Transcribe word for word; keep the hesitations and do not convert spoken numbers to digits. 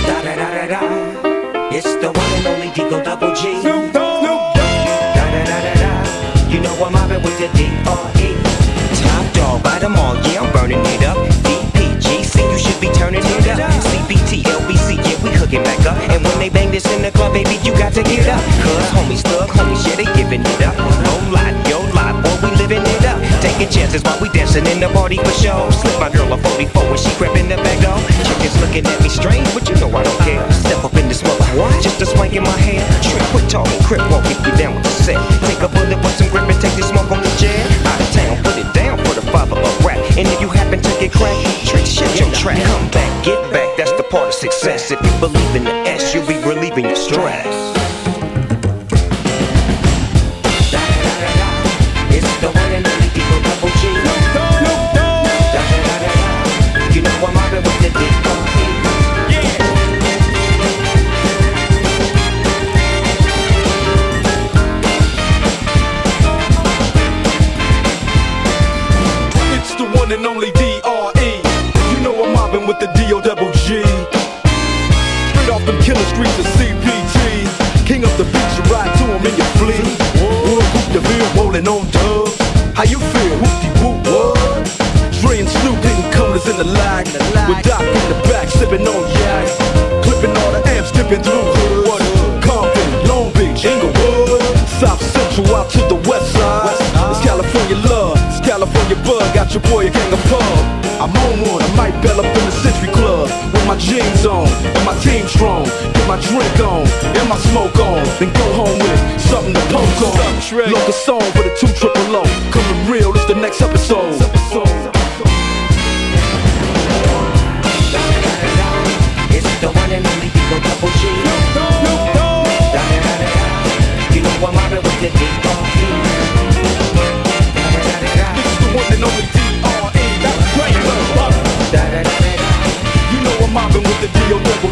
Da da da da da. It's the one and only Digo Double G. Snoop Dogg. Da da da da da. You know I'm mobbing with the D R E. Top dog, by them all, yeah, I'm burning it up. D P G C, you should be turning it up. C B T, L B C, yeah, we hooking back up. And when they bang this in the club, baby, you got to get up. Cause homies, thug homies, yeah, they giving it up. No lie, yo lie, boy, we living it up. Taking chances while we dancing in the party for show. Slip my girl a forty-four when she crept in the back door. Chickens looking at me strange, but you know I don't care. Step up in this mother, what? Just a swank in my hair. Trick, quit talking, crip walk, if you down with the set. Take a bullet with some grip and take this smoke on the jet. Out of town, put it down for the father of rap. And if you happen to get cracked, trick, shit your track. Come back, get back, that's the part of success. If you believe in the S, you'll be relieving your stress. It's the one and only Digo Double G. You know I'm mobbing with the D R E. It's the one and only D R E. You know I'm mobbing with the D O Double G. Straight off them killer streets of C P T. King of the beach, you ride to him in your fleet. Whoop, whoop, the bill rolling on dubs. How you feel? Whoop-de-whoop, what? Dre and Snoop hitting colors in the lag. With Doc in the back, sipping on yak. Clipping all the amps, dipping through hood. Compton, Long Beach, Inglewood. South Central out to the west side. It's California love, it's California bug. Got your boy a gang of pub. I'm on one, I might bell up in the Century Club. With my jeans on, and my team strong. Get my drink on, and my smoke on. Then go home with something to poke on. Local song for the two triple O. Coming real, it's the next episode. It's the one and only Digo Double G. You know I'm mobbing with the D R E. It's the one and only D R E. That's great, love. You know I'm mobbing with the D O Double